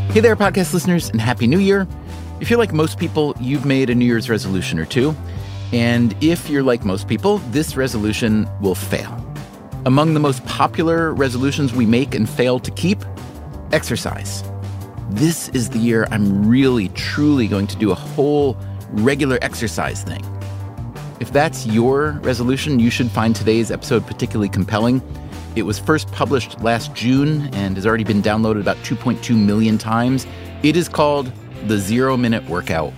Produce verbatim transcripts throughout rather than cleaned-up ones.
Hey there, podcast listeners, and Happy New Year. If you're like most people, you've made a New Year's resolution or two. And if you're like most people, this resolution will fail. Among the most popular resolutions we make and fail to keep, exercise. This is the year I'm really, truly going to do a whole regular exercise thing. If that's your resolution, you should find today's episode particularly compelling. It was first published last June and has already been downloaded about two point two million times. It is called The Zero Minute Workout.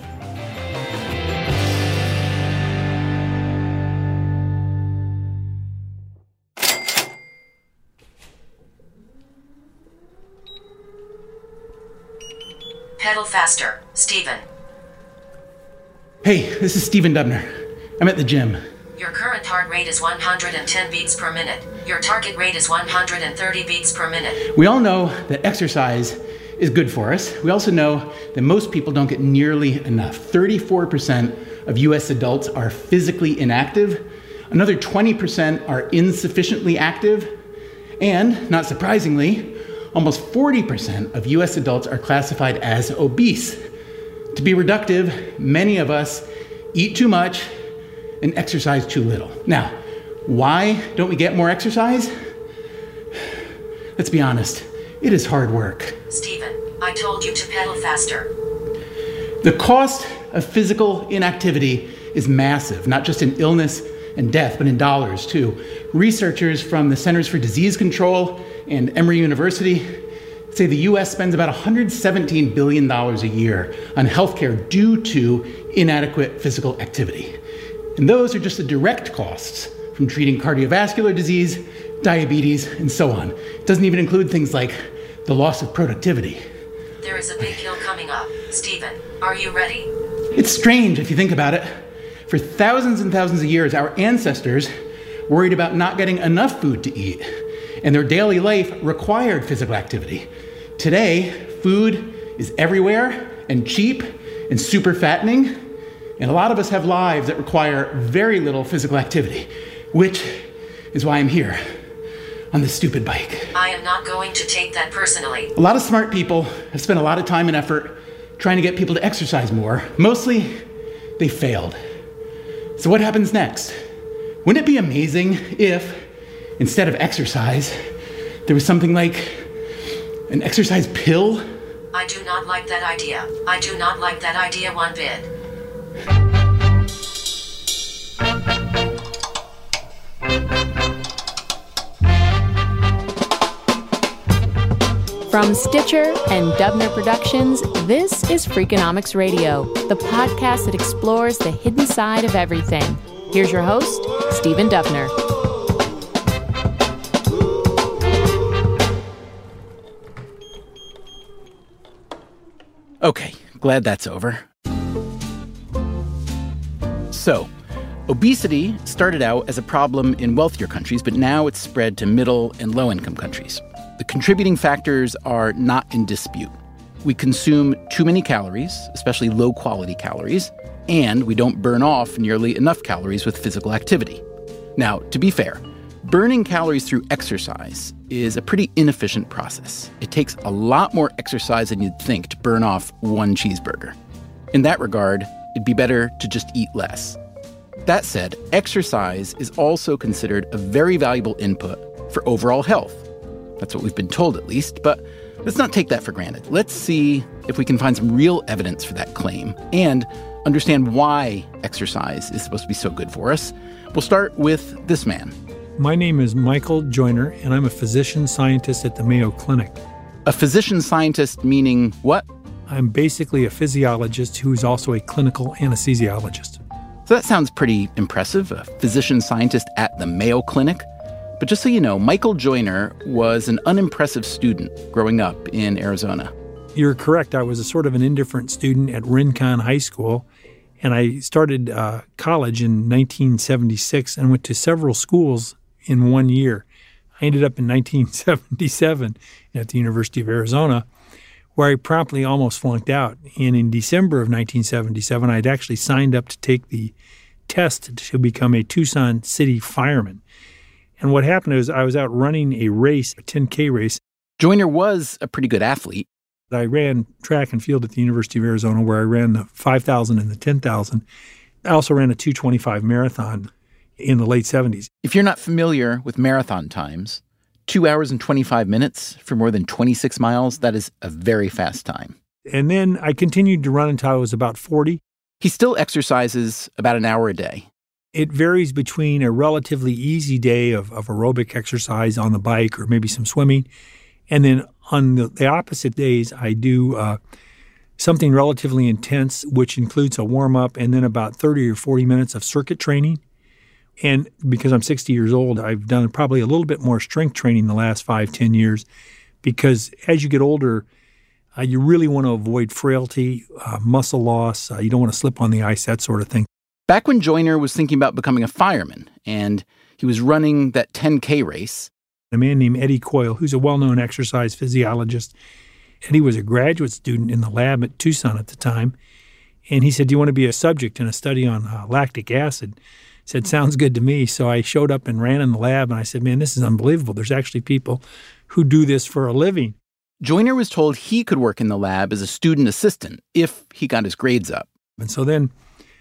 Pedal faster, Stephen. Hey, this is Stephen Dubner. I'm at the gym. Your current heart rate is one hundred ten beats per minute. Your target rate is one hundred thirty beats per minute. We all know that exercise is good for us. We also know that most people don't get nearly enough. thirty-four percent of U S adults are physically inactive. Another twenty percent are insufficiently active. And, not surprisingly, almost forty percent of U S adults are classified as obese. To be reductive, many of us eat too much and exercise too little. Now, why don't we get more exercise? Let's be honest, it is hard work. Stephen, I told you to pedal faster. The cost of physical inactivity is massive, not just in illness and death, but in dollars too. Researchers from the Centers for Disease Control and Emory University say the U S spends about one hundred seventeen billion dollars a year on healthcare due to inadequate physical activity. And those are just the direct costs from treating cardiovascular disease, diabetes, and so on. It doesn't even include things like the loss of productivity. There is a big hill coming up. Stephen, are you ready? It's strange if you think about it. For thousands and thousands of years, our ancestors worried about not getting enough food to eat, and their daily life required physical activity. Today, food is everywhere and cheap and super fattening, and a lot of us have lives that require very little physical activity, which is why I'm here on this stupid bike. I am not going to take that personally. A lot of smart people have spent a lot of time and effort trying to get people to exercise more. Mostly, they failed. So what happens next? Wouldn't it be amazing if, instead of exercise, there was something like an exercise pill? I do not like that idea. I do not like that idea one bit. From Stitcher and Dubner Productions, this is Freakonomics Radio, the podcast that explores the hidden side of everything. Here's your host, Stephen Dubner. Okay, glad that's over. So, obesity started out as a problem in wealthier countries, but now it's spread to middle and low-income countries. The contributing factors are not in dispute. We consume too many calories, especially low-quality calories, and we don't burn off nearly enough calories with physical activity. Now, to be fair, burning calories through exercise is a pretty inefficient process. It takes a lot more exercise than you'd think to burn off one cheeseburger. In that regard, it'd be better to just eat less. That said, exercise is also considered a very valuable input for overall health. That's what we've been told, at least, but let's not take that for granted. Let's see if we can find some real evidence for that claim and understand why exercise is supposed to be so good for us. We'll start with this man. My name is Michael Joyner, and I'm a physician scientist at the Mayo Clinic. A physician scientist meaning what? I'm basically a physiologist who's also a clinical anesthesiologist. So that sounds pretty impressive, a physician scientist at the Mayo Clinic. But just so you know, Michael Joyner was an unimpressive student growing up in Arizona. You're correct. I was a sort of an indifferent student at Rincon High School, and I started uh, college in nineteen seventy-six and went to several schools in one year. I ended up in nineteen seventy-seven at the University of Arizona, where I promptly almost flunked out. And in December of nineteen seventy-seven, I'd actually signed up to take the test to become a Tucson City fireman. And what happened is I was out running a race, a ten K race. Joyner was a pretty good athlete. I ran track and field at the University of Arizona, where I ran the five thousand and the ten thousand. I also ran a two twenty-five marathon in the late seventies. If you're not familiar with marathon times, two hours and twenty-five minutes for more than twenty-six miles, that is a very fast time. And then I continued to run until I was about forty. He still exercises about an hour a day. It varies between a relatively easy day of, of aerobic exercise on the bike or maybe some swimming. And then on the, the opposite days, I do uh, something relatively intense, which includes a warm-up and then about thirty or forty minutes of circuit training. And because I'm sixty years old, I've done probably a little bit more strength training the last five, ten years, because as you get older, uh, you really want to avoid frailty, uh, muscle loss. Uh, you don't want to slip on the ice, that sort of thing. Back when Joyner was thinking about becoming a fireman and he was running that ten K race, a man named Eddie Coyle, who's a well-known exercise physiologist, and he was a graduate student in the lab at Tucson at the time. And he said, "Do you want to be a subject in a study on uh, lactic acid?" I said, "Sounds good to me." So I showed up and ran in the lab, and I said, "Man, this is unbelievable. There's actually people who do this for a living." Joyner was told he could work in the lab as a student assistant if he got his grades up. And so then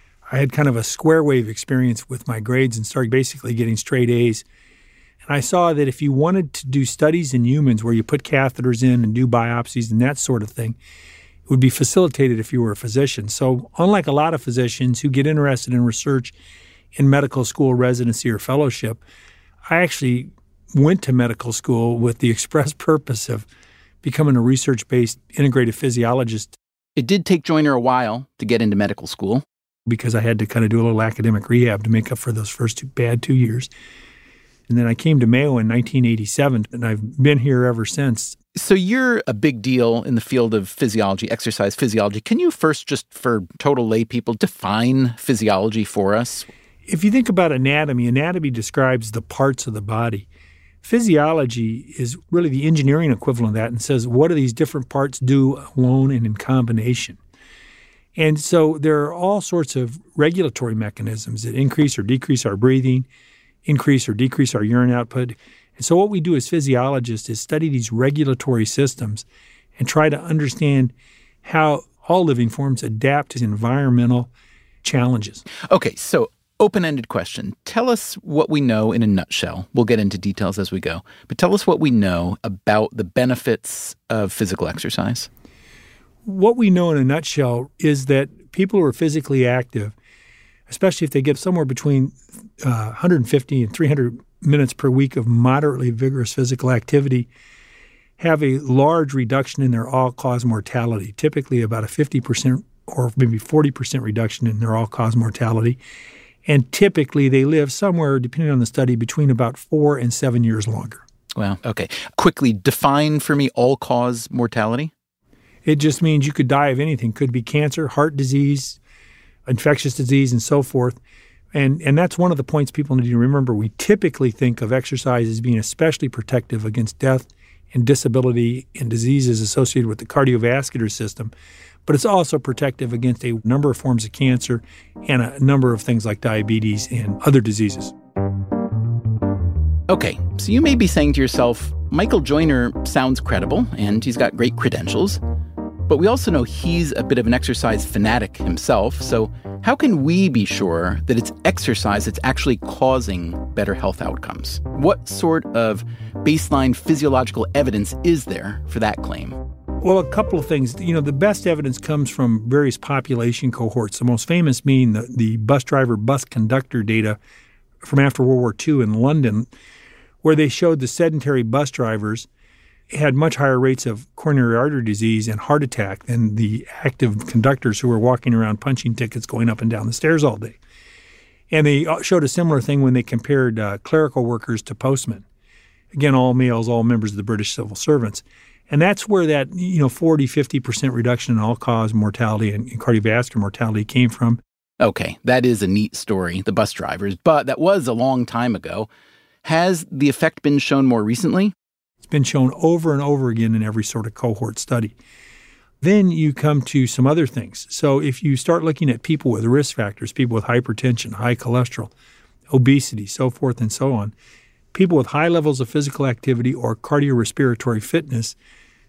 I had kind of a square wave experience with my grades and started basically getting straight A's. And I saw that if you wanted to do studies in humans where you put catheters in and do biopsies and that sort of thing, it would be facilitated if you were a physician. So unlike a lot of physicians who get interested in research in medical school residency or fellowship, I actually went to medical school with the express purpose of becoming a research-based integrative physiologist. It did take Joyner a while to get into medical school, because I had to kind of do a little academic rehab to make up for those first two bad two years. And then I came to Mayo in nineteen eighty-seven, and I've been here ever since. So you're a big deal in the field of physiology, exercise physiology. Can you first, just for total lay people, define physiology for us? If you think about anatomy, anatomy describes the parts of the body. Physiology is really the engineering equivalent of that and says, what do these different parts do alone and in combination? And so there are all sorts of regulatory mechanisms that increase or decrease our breathing, increase or decrease our urine output. And so what we do as physiologists is study these regulatory systems and try to understand how all living forms adapt to environmental challenges. Okay, so open-ended question. Tell us what we know in a nutshell. We'll get into details as we go. But tell us what we know about the benefits of physical exercise. What we know in a nutshell is that people who are physically active, especially if they get somewhere between uh, one hundred fifty and three hundred minutes per week of moderately vigorous physical activity, have a large reduction in their all-cause mortality, typically about a fifty percent or maybe forty percent reduction in their all-cause mortality. And typically they live somewhere, depending on the study, between about four and seven years longer. Wow. Okay. Quickly, define for me all-cause mortality. It just means you could die of anything. Could be cancer, heart disease, infectious disease, and so forth. And and that's one of the points people need to remember. We typically think of exercise as being especially protective against death and disability and diseases associated with the cardiovascular system. But it's also protective against a number of forms of cancer and a number of things like diabetes and other diseases. Okay, so you may be saying to yourself, Michael Joyner sounds credible and he's got great credentials. But we also know he's a bit of an exercise fanatic himself. So how can we be sure that it's exercise that's actually causing better health outcomes? What sort of baseline physiological evidence is there for that claim? Well, a couple of things. You know, the best evidence comes from various population cohorts, the most famous being the, the bus driver, bus conductor data from after World War Two in London, where they showed the sedentary bus drivers had much higher rates of coronary artery disease and heart attack than the active conductors who were walking around punching tickets going up and down the stairs all day. And they showed a similar thing when they compared uh, clerical workers to postmen. Again, all males, all members of the British civil servants. And that's where that, you know, forty, fifty percent reduction in all-cause mortality and, and cardiovascular mortality came from. Okay, that is a neat story, the bus drivers, but that was a long time ago. Has the effect been shown more recently? It's been shown over and over again in every sort of cohort study. Then you come to some other things. So if you start looking at people with risk factors, people with hypertension, high cholesterol, obesity, so forth and so on, people with high levels of physical activity or cardiorespiratory fitness,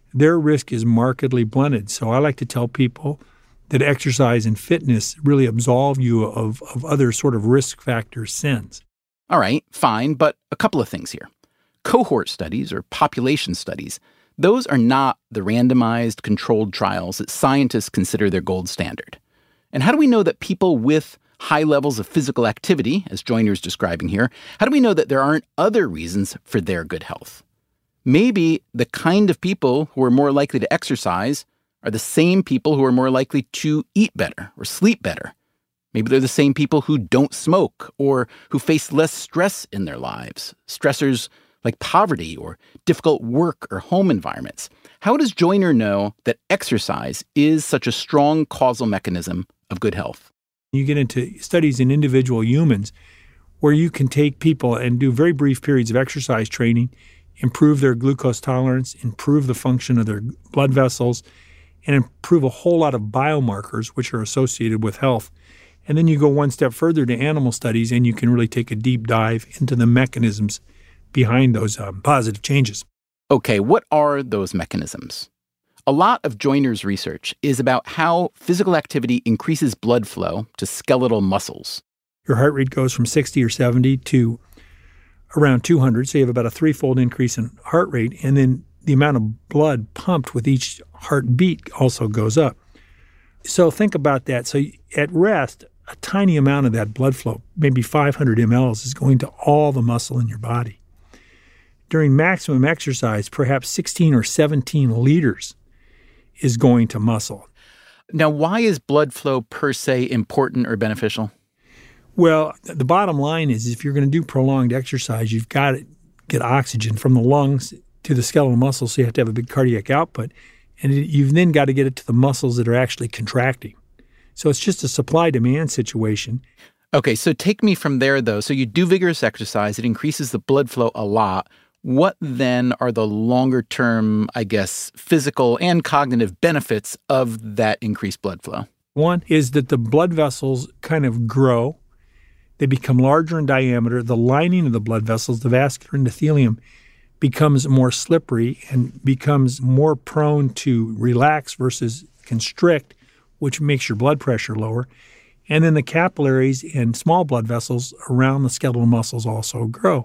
their risk is markedly blunted. So I like to tell people that exercise and fitness really absolve you of, of other sort of risk factor sins. All right, fine, but a couple of things here. Cohort studies or population studies, those are not the randomized controlled trials that scientists consider their gold standard. And how do we know that people with high levels of physical activity, as Joyner's describing here, how do we know that there aren't other reasons for their good health? Maybe the kind of people who are more likely to exercise are the same people who are more likely to eat better or sleep better. Maybe they're the same people who don't smoke or who face less stress in their lives, stressors like poverty or difficult work or home environments. How does Joyner know that exercise is such a strong causal mechanism of good health? You get into studies in individual humans where you can take people and do very brief periods of exercise training, improve their glucose tolerance, improve the function of their blood vessels, and improve a whole lot of biomarkers which are associated with health. And then you go one step further to animal studies, and you can really take a deep dive into the mechanisms behind those um, positive changes. Okay, what are those mechanisms? A lot of Joyner's research is about how physical activity increases blood flow to skeletal muscles. Your heart rate goes from sixty or seventy to around two hundred, so you have about a threefold increase in heart rate, and then the amount of blood pumped with each heartbeat also goes up. So think about that. So at rest, a tiny amount of that blood flow, maybe five hundred milliliters, is going to all the muscle in your body. During maximum exercise, perhaps sixteen or seventeen liters is going to muscle. Now, why is blood flow per se important or beneficial? Well, the bottom line is if you're going to do prolonged exercise, you've got to get oxygen from the lungs to the skeletal muscles, so you have to have a big cardiac output. And you've then got to get it to the muscles that are actually contracting. So it's just a supply-demand situation. Okay, so take me from there, though. So you do vigorous exercise. It increases the blood flow a lot. What then are the longer-term, I guess, physical and cognitive benefits of that increased blood flow? One is that the blood vessels kind of grow. They become larger in diameter. The lining of the blood vessels, the vascular endothelium, becomes more slippery and becomes more prone to relax versus constrict, which makes your blood pressure lower. And then the capillaries and small blood vessels around the skeletal muscles also grow.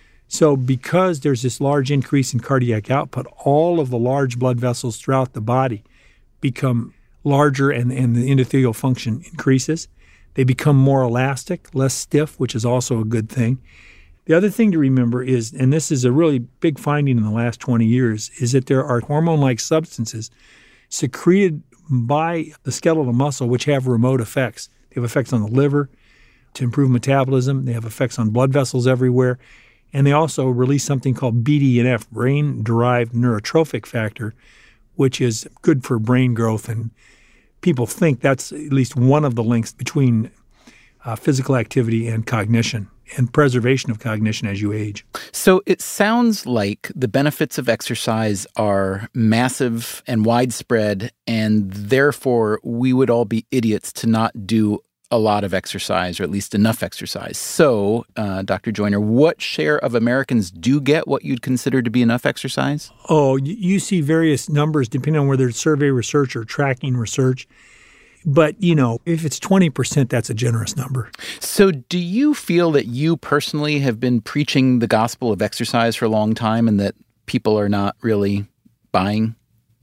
So because there's this large increase in cardiac output, all of the large blood vessels throughout the body become larger and, and the endothelial function increases. They become more elastic, less stiff, which is also a good thing. The other thing to remember is, and this is a really big finding in the last twenty years, is that there are hormone-like substances secreted by the skeletal muscle which have remote effects. They have effects on the liver to improve metabolism. They have effects on blood vessels everywhere. And they also release something called B D N F, brain-derived neurotrophic factor, which is good for brain growth. And people think that's at least one of the links between uh, physical activity and cognition and preservation of cognition as you age. So it sounds like the benefits of exercise are massive and widespread, and therefore we would all be idiots to not do a lot of exercise, or at least enough exercise. So, uh, Doctor Joyner, what share of Americans do get what you'd consider to be enough exercise? Oh, you see various numbers depending on whether it's survey research or tracking research. But, you know, if it's twenty percent, that's a generous number. So do you feel that you personally have been preaching the gospel of exercise for a long time and that people are not really buying?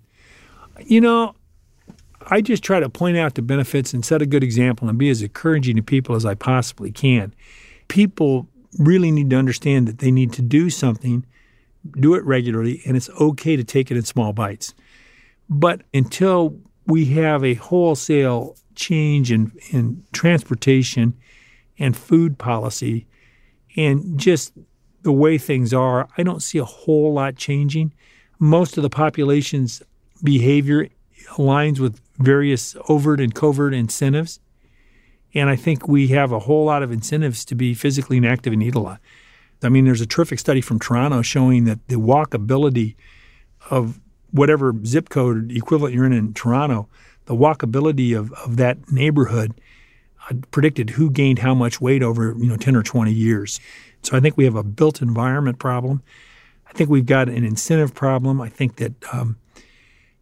You know, I just try to point out the benefits and set a good example and be as encouraging to people as I possibly can. People really need to understand that they need to do something, do it regularly, and it's okay to take it in small bites. But until we have a wholesale change in, in transportation and food policy and just the way things are, I don't see a whole lot changing. Most of the population's behavior aligns with various overt and covert incentives. And I think we have a whole lot of incentives to be physically inactive and eat a lot. I mean, there's a terrific study from Toronto showing that the walkability of whatever zip code equivalent you're in in Toronto, the walkability of, of that neighborhood uh, predicted who gained how much weight over, you know, ten or twenty years. So I think we have a built environment problem. I think we've got an incentive problem. I think that um,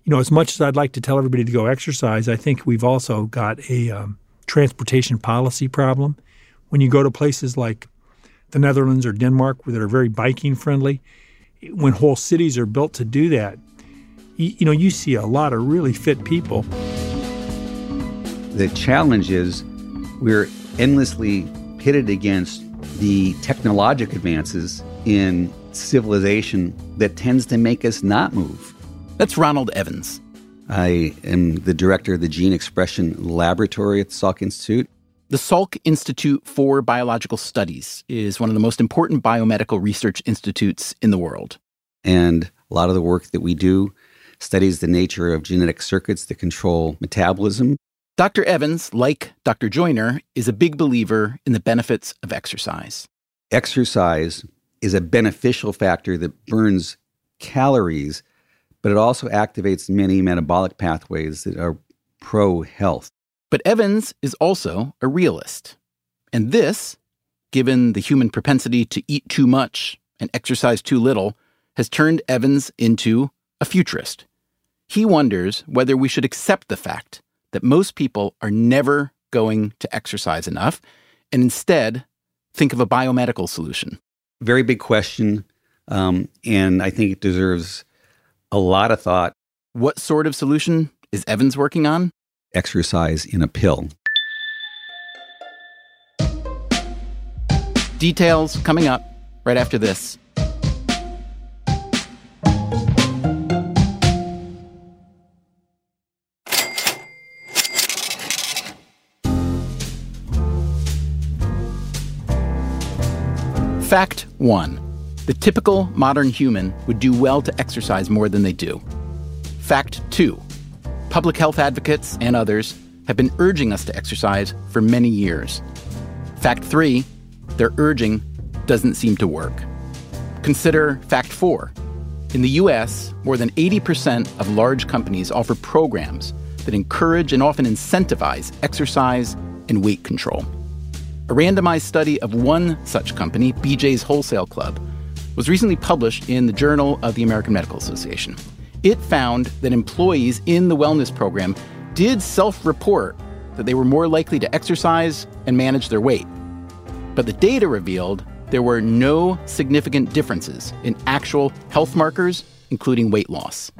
you know, as much as I'd like to tell everybody to go exercise, I think we've also got a um, transportation policy problem. When you go to places like the Netherlands or Denmark that are very biking friendly, when whole cities are built to do that, you, you know, you see a lot of really fit people. The challenge is we're endlessly pitted against the technological advances in civilization that tends to make us not move. That's Ronald Evans. I am the director of the Gene Expression Laboratory at the Salk Institute. The Salk Institute for Biological Studies is one of the most important biomedical research institutes in the world. And a lot of the work that we do studies the nature of genetic circuits that control metabolism. Doctor Evans, like Doctor Joyner, is a big believer in the benefits of exercise. Exercise is a beneficial factor that burns calories, but it also activates many metabolic pathways that are pro-health. But Evans is also a realist. And this, given the human propensity to eat too much and exercise too little, has turned Evans into a futurist. He wonders whether we should accept the fact that most people are never going to exercise enough and instead think of a biomedical solution. Very big question, um, and I think it deserves a lot of thought. What sort of solution is Evans working on? Exercise in a pill. Details coming up right after this. Fact one. The typical modern human would do well to exercise more than they do. Fact two. Public health advocates and others have been urging us to exercise for many years. Fact three. Their urging doesn't seem to work. Consider fact four. In the U S, more than eighty percent of large companies offer programs that encourage and often incentivize exercise and weight control. A randomized study of one such company, B J's Wholesale Club, was recently published in the Journal of the American Medical Association. It found that employees in the wellness program did self-report that they were more likely to exercise and manage their weight. But the data revealed there were no significant differences in actual health markers, including weight loss.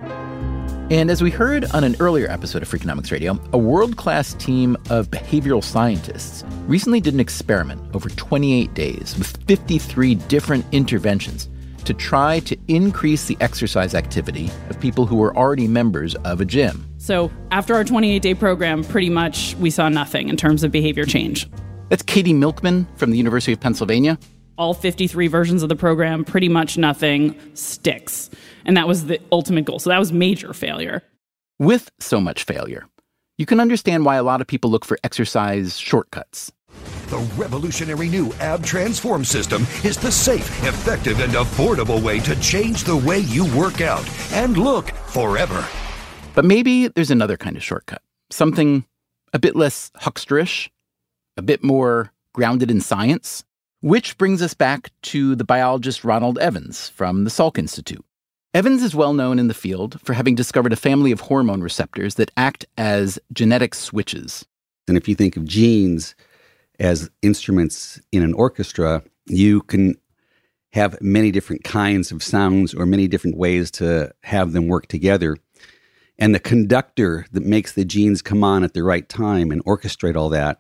And as we heard on an earlier episode of Freakonomics Radio, a world-class team of behavioral scientists recently did an experiment over twenty-eight days with fifty-three different interventions to try to increase the exercise activity of people who were already members of a gym. So after our twenty-eight day program, pretty much we saw nothing in terms of behavior change. That's Katie Milkman from the University of Pennsylvania. All fifty-three versions of the program, pretty much nothing sticks. And that was the ultimate goal. So that was major failure. With so much failure, you can understand why a lot of people look for exercise shortcuts. The revolutionary new Ab Transform system is the safe, effective, and affordable way to change the way you work out and look forever. But maybe there's another kind of shortcut, something a bit less hucksterish, a bit more grounded in science, which brings us back to the biologist Ronald Evans from the Salk Institute. Evans is well known in the field for having discovered a family of hormone receptors that act as genetic switches. And if you think of genes as instruments in an orchestra, you can have many different kinds of sounds or many different ways to have them work together. And the conductor that makes the genes come on at the right time and orchestrate all that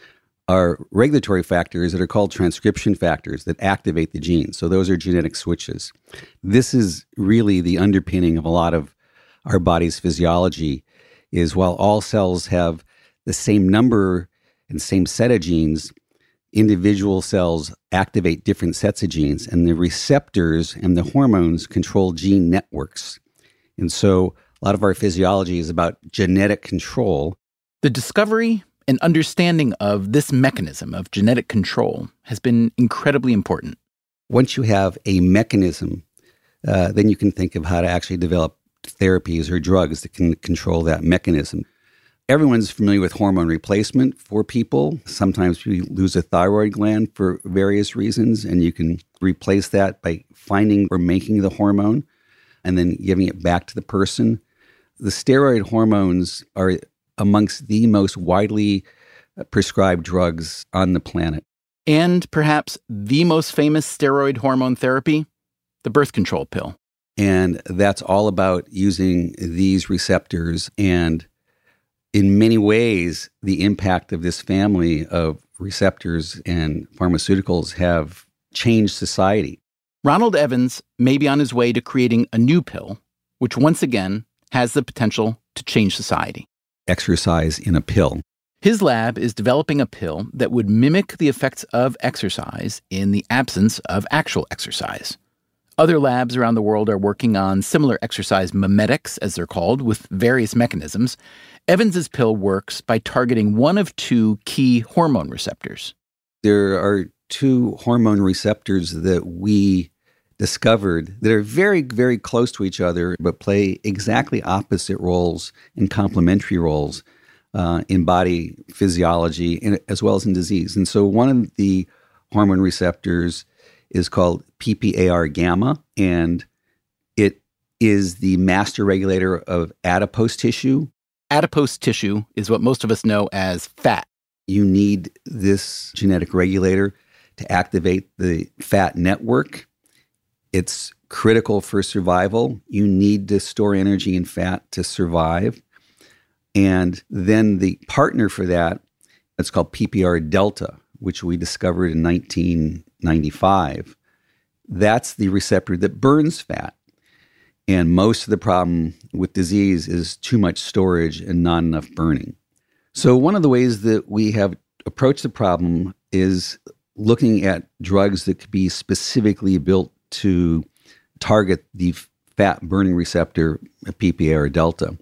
are regulatory factors that are called transcription factors that activate the genes. So those are genetic switches. This is really the underpinning of a lot of our body's physiology, is while all cells have the same number and same set of genes, individual cells activate different sets of genes, and the receptors and the hormones control gene networks. And so a lot of our physiology is about genetic control. The discovery and understanding of this mechanism of genetic control has been incredibly important. Once you have a mechanism, uh, then you can think of how to actually develop therapies or drugs that can control that mechanism. Everyone's familiar with hormone replacement for people. Sometimes we lose a thyroid gland for various reasons, and you can replace that by finding or making the hormone and then giving it back to the person. the steroid hormones are amongst the most widely prescribed drugs on the planet. And perhaps the most famous steroid hormone therapy, the birth control pill. And that's all about using these receptors. And in many ways, the impact of this family of receptors and pharmaceuticals have changed society. Ronald Evans may be on his way to creating a new pill, which once again has the potential to change society. Exercise in a pill. His lab is developing a pill that would mimic the effects of exercise in the absence of actual exercise. Other labs around the world are working on similar exercise mimetics, as they're called, with various mechanisms. Evans's pill works by targeting one of two key hormone receptors. There are two hormone receptors that we discovered that are very, very close to each other, but play exactly opposite roles and complementary roles uh, in body physiology and, as well as in disease. And so one of the hormone receptors is called P P A R gamma, and it is the master regulator of adipose tissue. Adipose tissue is what most of us know as fat. You need this genetic regulator to activate the fat network. It's critical for survival. You need to store energy in fat to survive. And then the partner for that, it's called P P R delta, which we discovered in nineteen ninety-five. That's the receptor that burns fat. And most of the problem with disease is too much storage and not enough burning. So one of the ways that we have approached the problem is looking at drugs that could be specifically built to target the fat burning receptor, P P A R delta.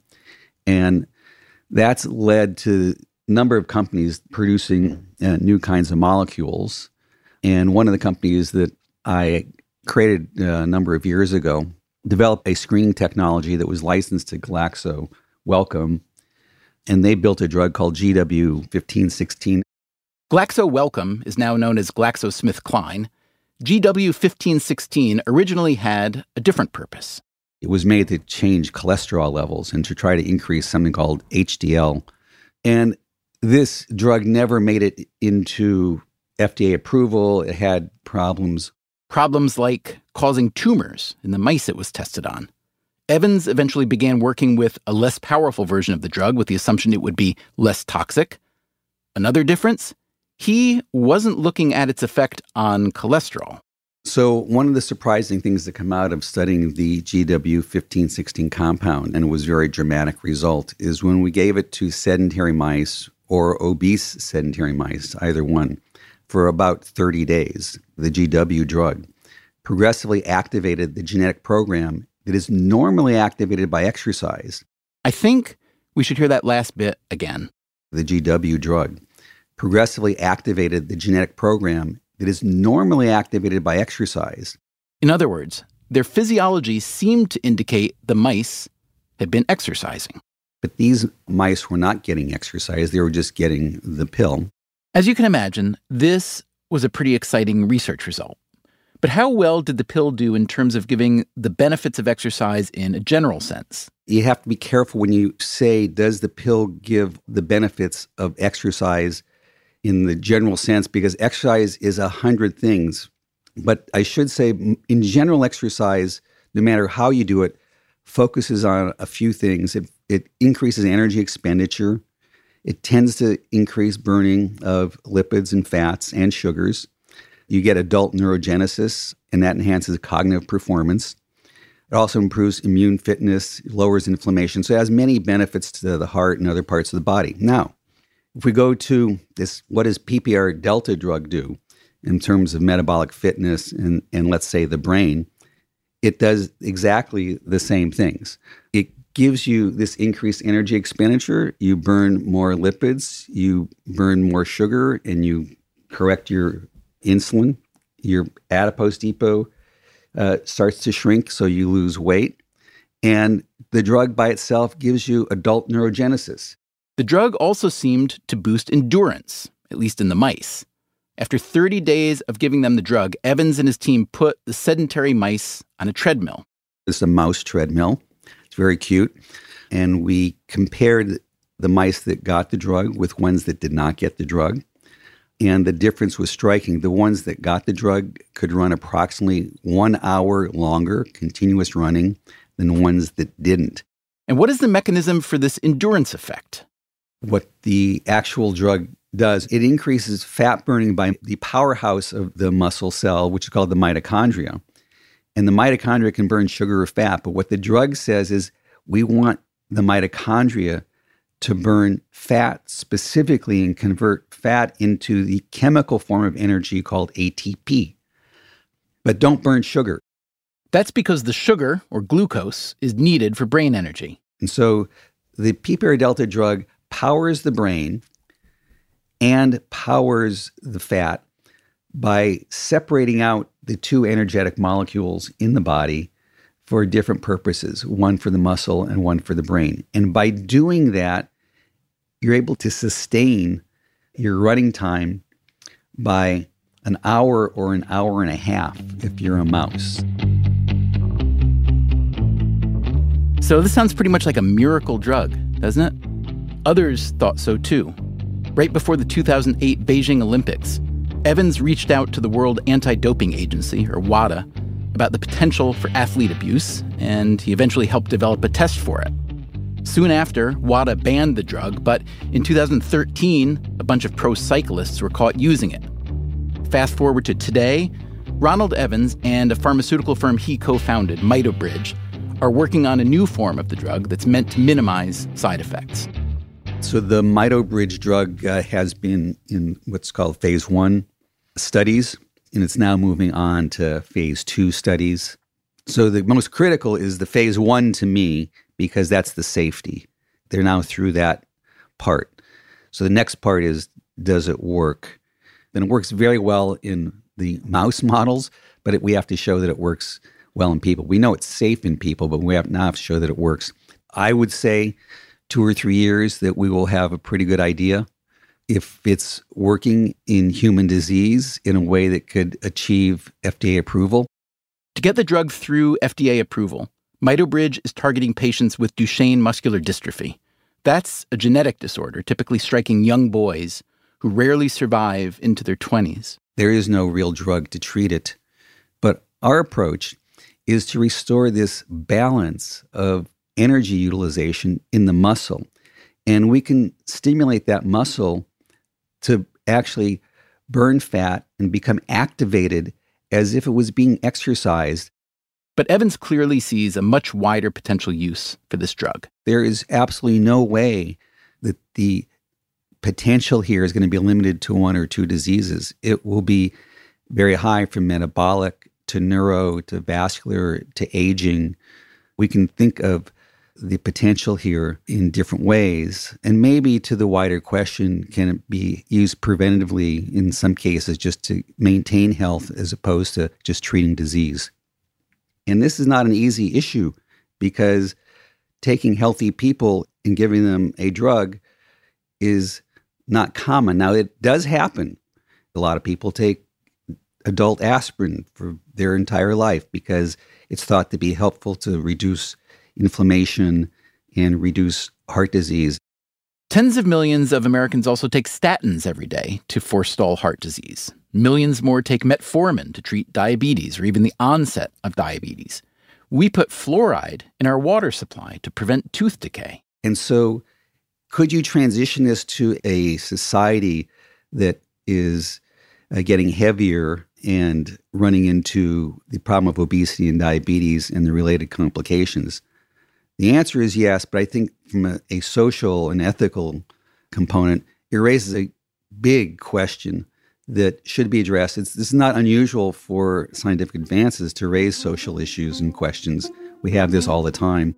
And that's led to a number of companies producing uh, new kinds of molecules. And one of the companies that I created uh, a number of years ago developed a screening technology that was licensed to Glaxo Wellcome, and they built a drug called G W fifteen sixteen. Glaxo Wellcome is now known as GlaxoSmithKline. G W fifteen sixteen originally had a different purpose. It was made to change cholesterol levels and to try to increase something called H D L. And this drug never made it into F D A approval. It had problems. Problems like causing tumors in the mice it was tested on. Evans eventually began working with a less powerful version of the drug with the assumption it would be less toxic. Another difference? He wasn't looking at its effect on cholesterol. So one of the surprising things that come out of studying the G W fifteen sixteen compound, and it was a very dramatic result, is when we gave it to sedentary mice or obese sedentary mice, either one, for about thirty days, the G W drug progressively activated the genetic program that is normally activated by exercise. I think we should hear that last bit again. The G W drug progressively activated the genetic program that is normally activated by exercise. In other words, their physiology seemed to indicate the mice had been exercising. But these mice were not getting exercise. They were just getting the pill. As you can imagine, this was a pretty exciting research result. But how well did the pill do in terms of giving the benefits of exercise in a general sense? You have to be careful when you say, does the pill give the benefits of exercise in the general sense, because exercise is a hundred things. But I should say, in general, exercise, no matter how you do it, focuses on a few things. It, it increases energy expenditure. It tends to increase burning of lipids and fats and sugars. You get adult neurogenesis, and that enhances cognitive performance. It also improves immune fitness, lowers inflammation. So it has many benefits to the heart and other parts of the body. Now, if we go to this, what does P P R delta drug do in terms of metabolic fitness and, and let's say the brain? It does exactly the same things. It gives you this increased energy expenditure. You burn more lipids, you burn more sugar, and you correct your insulin. Your adipose depot uh, starts to shrink, so you lose weight. And the drug by itself gives you adult neurogenesis. The drug also seemed to boost endurance, at least in the mice. After thirty days of giving them the drug, Evans and his team put the sedentary mice on a treadmill. It's a mouse treadmill. It's very cute. and we compared the mice that got the drug with ones that did not get the drug. And the difference was striking. The ones that got the drug could run approximately one hour longer, continuous running, than ones that didn't. And what is the mechanism for this endurance effect? What the actual drug does, it increases fat burning by the powerhouse of the muscle cell, which is called the mitochondria. And the mitochondria can burn sugar or fat. But what the drug says is we want the mitochondria to burn fat specifically and convert fat into the chemical form of energy called A T P. But don't burn sugar. That's because the sugar, or glucose, is needed for brain energy. And so the P P R delta drug powers the brain and powers the fat by separating out the two energetic molecules in the body for different purposes, one for the muscle and one for the brain. And by doing that, you're able to sustain your running time by an hour or an hour and a half if you're a mouse. So this sounds pretty much like a miracle drug, doesn't it? Others thought so too. Right before the two thousand eight Beijing Olympics, Evans reached out to the World Anti-Doping Agency, or WADA, about the potential for athlete abuse, and he eventually helped develop a test for it. Soon after, WADA banned the drug, but in two thousand thirteen, a bunch of pro cyclists were caught using it. Fast forward to today, Ronald Evans and a pharmaceutical firm he co-founded, MitoBridge, are working on a new form of the drug that's meant to minimize side effects. So the MitoBridge drug uh, has been in what's called phase one studies, and it's now moving on to phase two studies. So the most critical is the phase one to me, because that's the safety. They're now through that part. So the next part is, does it work? And it works very well in the mouse models, but it, we have to show that it works well in people. We know it's safe in people, but we have now have to show that it works. I would say two or three years that we will have a pretty good idea if it's working in human disease in a way that could achieve F D A approval. To get the drug through F D A approval, MitoBridge is targeting patients with Duchenne muscular dystrophy. That's a genetic disorder typically striking young boys who rarely survive into their twenties. There is no real drug to treat it, but our approach is to restore this balance of energy utilization in the muscle. And we can stimulate that muscle to actually burn fat and become activated as if it was being exercised. But Evans clearly sees a much wider potential use for this drug. There is absolutely no way that the potential here is going to be limited to one or two diseases. It will be very high from metabolic to neuro to vascular to aging. We can think of the potential here in different ways. And maybe to the wider question, can it be used preventatively in some cases just to maintain health as opposed to just treating disease? And this is not an easy issue because taking healthy people and giving them a drug is not common. Now, it does happen. A lot of people take adult aspirin for their entire life because it's thought to be helpful to reduce inflammation and reduce heart disease. Tens of millions of Americans also take statins every day to forestall heart disease. Millions more take metformin to treat diabetes or even the onset of diabetes. We put fluoride in our water supply to prevent tooth decay. And so could you transition this to a society that is uh, getting heavier and running into the problem of obesity and diabetes and the related complications? The answer is yes, but I think from a, a social and ethical component, it raises a big question that should be addressed. It's, this is not unusual for scientific advances to raise social issues and questions. We have this all the time.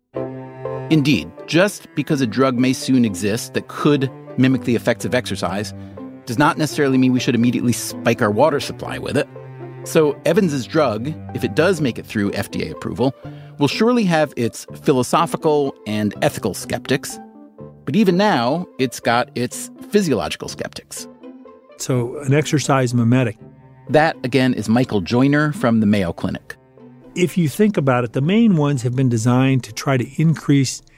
Indeed, just because a drug may soon exist that could mimic the effects of exercise does not necessarily mean we should immediately spike our water supply with it. So Evans's drug, if it does make it through F D A approval, will surely have its philosophical and ethical skeptics. But even now, it's got its physiological skeptics. So an exercise mimetic. That, again, is Michael Joyner from the Mayo Clinic. If you think about it, the main ones have been designed to try to increase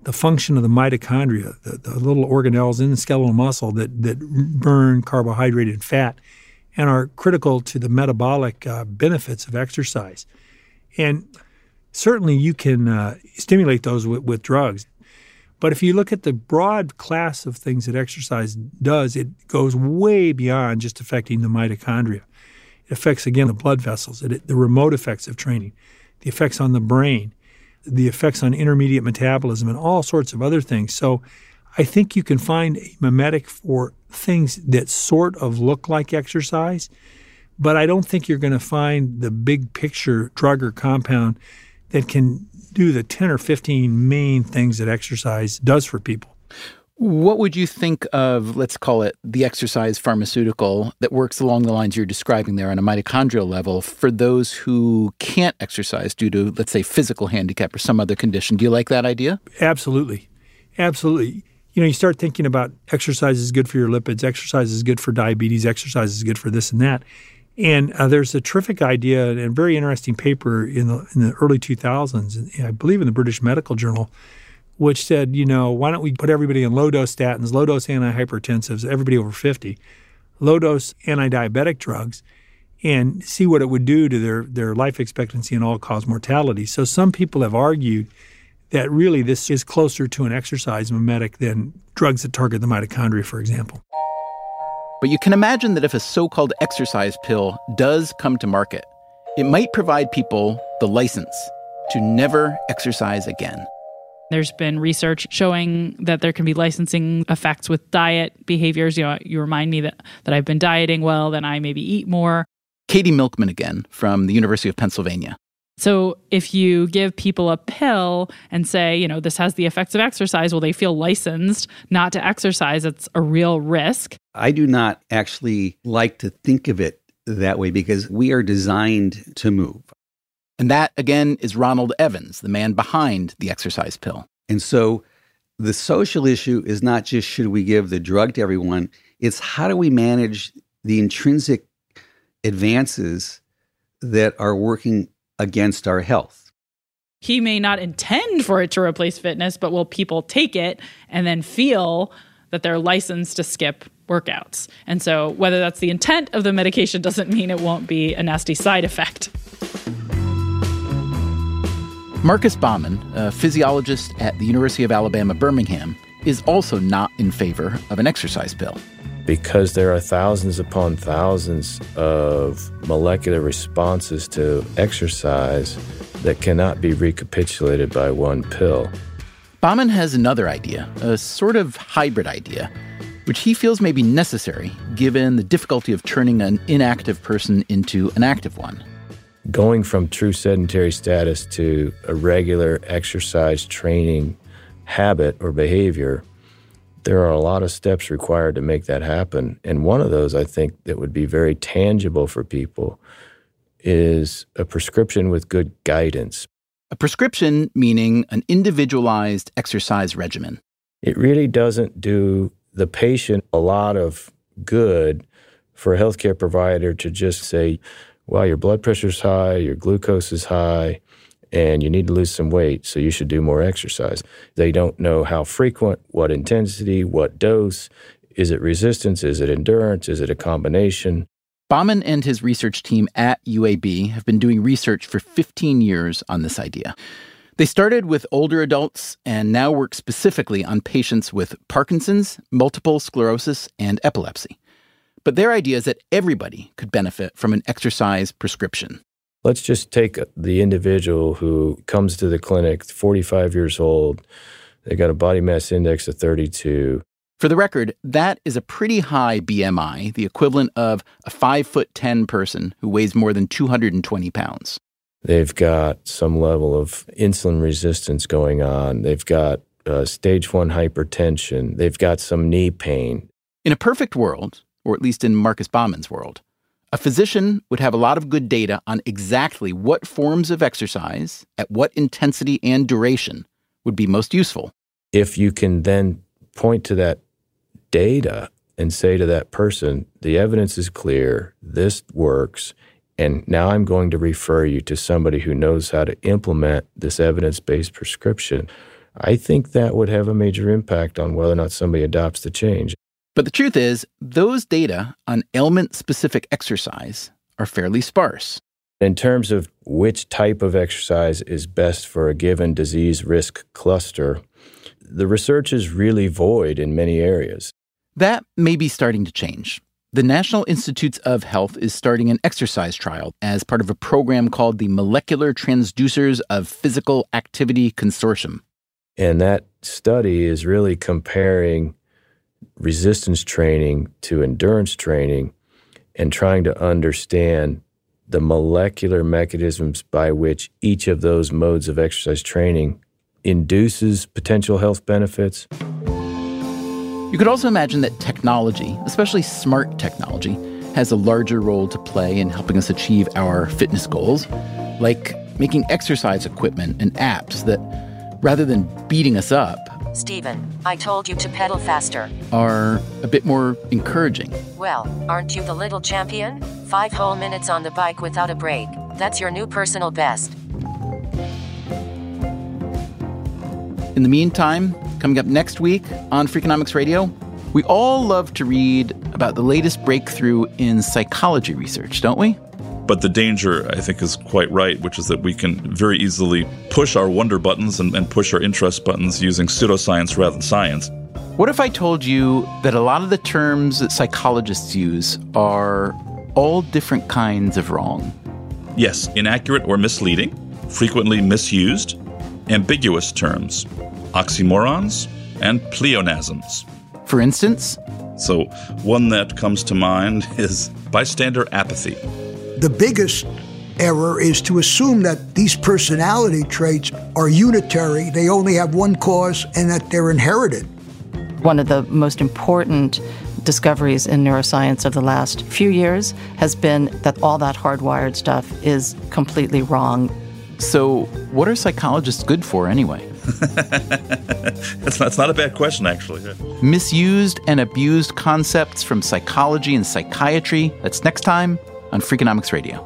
the function of the mitochondria, the, the little organelles in the skeletal muscle that, that burn carbohydrate fat and are critical to the metabolic uh, benefits of exercise. And certainly you can uh, stimulate those with, with drugs. But if you look at the broad class of things that exercise does, it goes way beyond just affecting the mitochondria. It affects, again, the blood vessels, it, the remote effects of training, the effects on the brain, the effects on intermediate metabolism, and all sorts of other things. So I think you can find a mimetic for things that sort of look like exercise, but I don't think you're going to find the big picture drug or compound that can do the ten or fifteen main things that exercise does for people. What would you think of, let's call it, the exercise pharmaceutical that works along the lines you're describing there on a mitochondrial level for those who can't exercise due to, let's say, physical handicap or some other condition? Do you like that idea? Absolutely. Absolutely. You know, you start thinking about exercise is good for your lipids, exercise is good for diabetes, exercise is good for this and that. And uh, there's a terrific idea and a very interesting paper in the, in the early two thousands, I believe in the British Medical Journal, which said, you know, why don't we put everybody on low-dose statins, low-dose antihypertensives, everybody over fifty, low-dose anti-diabetic drugs, and see what it would do to their, their life expectancy and all-cause mortality. So some people have argued that really this is closer to an exercise mimetic than drugs that target the mitochondria, for example. But you can imagine that if a so-called exercise pill does come to market, it might provide people the license to never exercise again. There's been research showing that there can be licensing effects with diet behaviors. You know, you remind me that, that I've been dieting well, then I maybe eat more. Katie Milkman again from the University of Pennsylvania. So if you give people a pill and say, you know, this has the effects of exercise, well, they feel licensed not to exercise. It's a real risk. I do not actually like to think of it that way because we are designed to move. And that, again, is Ronald Evans, the man behind the exercise pill. And so the social issue is not just should we give the drug to everyone, it's how do we manage the intrinsic advances that are working against our health. He may not intend for it to replace fitness, but will people take it and then feel that they're licensed to skip workouts? And so whether that's the intent of the medication doesn't mean it won't be a nasty side effect. Marcus Baumann, a physiologist at the University of Alabama, Birmingham, is also not in favor of an exercise pill. Because there are thousands upon thousands of molecular responses to exercise that cannot be recapitulated by one pill. Baumann has another idea, a sort of hybrid idea, which he feels may be necessary given the difficulty of turning an inactive person into an active one. Going from true sedentary status to a regular exercise training habit or behavior, there are a lot of steps required to make that happen. And one of those, I think, that would be very tangible for people is a prescription with good guidance. A prescription meaning an individualized exercise regimen. It really doesn't do the patient a lot of good for a healthcare provider to just say, well, your blood pressure's high, your glucose is high, and you need to lose some weight, so you should do more exercise. They don't know how frequent, what intensity, what dose. Is it resistance? Is it endurance? Is it a combination? Baumann and his research team at U A B have been doing research for fifteen years on this idea. They started with older adults and now work specifically on patients with Parkinson's, multiple sclerosis, and epilepsy. But their idea is that everybody could benefit from an exercise prescription. Let's just take the individual who comes to the clinic, forty-five years old. They got a body mass index of thirty-two. For the record, that is a pretty high B M I, the equivalent of a five foot ten person who weighs more than two hundred twenty pounds. They've got some level of insulin resistance going on. They've got uh, stage one hypertension. They've got some knee pain. In a perfect world, or at least in Marcus Baumann's world, a physician would have a lot of good data on exactly what forms of exercise, at what intensity and duration, would be most useful. If you can then point to that data and say to that person, the evidence is clear, this works, and now I'm going to refer you to somebody who knows how to implement this evidence-based prescription, I think that would have a major impact on whether or not somebody adopts the change. But the truth is, those data on ailment-specific exercise are fairly sparse. In terms of which type of exercise is best for a given disease risk cluster, the research is really void in many areas. That may be starting to change. The National Institutes of Health is starting an exercise trial as part of a program called the Molecular Transducers of Physical Activity Consortium. And that study is really comparing resistance training to endurance training and trying to understand the molecular mechanisms by which each of those modes of exercise training induces potential health benefits. You could also imagine that technology, especially smart technology, has a larger role to play in helping us achieve our fitness goals, like making exercise equipment and apps that, rather than beating us up, Stephen, I told you to pedal faster. Are a bit more encouraging. Well, aren't you the little champion? Five whole minutes on the bike without a break. That's your new personal best. In the meantime, coming up next week on Freakonomics Radio, we all love to read about the latest breakthrough in psychology research, don't we? But the danger, I think, is quite right, which is that we can very easily push our wonder buttons and, and push our interest buttons using pseudoscience rather than science. What if I told you that a lot of the terms that psychologists use are all different kinds of wrong? Yes, inaccurate or misleading, frequently misused, ambiguous terms, oxymorons, and pleonasms. For instance? So one that comes to mind is bystander apathy. The biggest error is to assume that these personality traits are unitary, they only have one cause, and that they're inherited. One of the most important discoveries in neuroscience of the last few years has been that all that hardwired stuff is completely wrong. So what are psychologists good for anyway? That's not, that's not a bad question, actually. Misused and abused concepts from psychology and psychiatry. That's next time on Freakonomics Radio.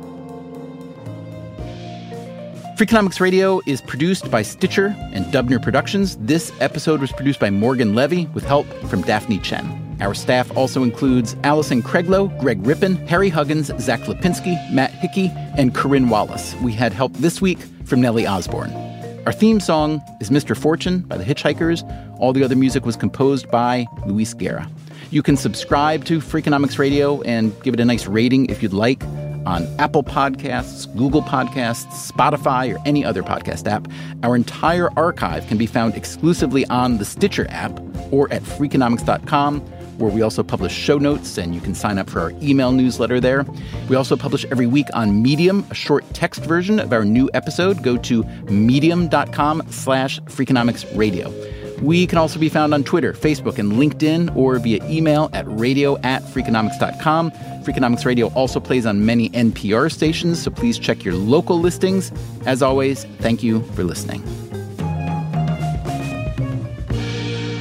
Freakonomics Radio is produced by Stitcher and Dubner Productions. This episode was produced by Morgan Levy with help from Daphne Chen. Our staff also includes Allison Craiglow, Greg Rippin, Harry Huggins, Zach Lipinski, Matt Hickey, and Corinne Wallace. We had help this week from Nellie Osborne. Our theme song is Mister Fortune by the Hitchhikers. All the other music was composed by Luis Guerra. You can subscribe to Freakonomics Radio and give it a nice rating if you'd like on Apple Podcasts, Google Podcasts, Spotify, or any other podcast app. Our entire archive can be found exclusively on the Stitcher app or at Freakonomics dot com, where we also publish show notes, and you can sign up for our email newsletter there. We also publish every week on Medium, a short text version of our new episode. Go to medium.com slash Freakonomics Radio. We can also be found on Twitter, Facebook, and LinkedIn, or via email at radio at Freakonomics dot com. Freakonomics Radio also plays on many N P R stations, so please check your local listings. As always, thank you for listening.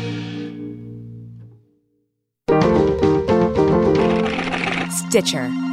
Stitcher.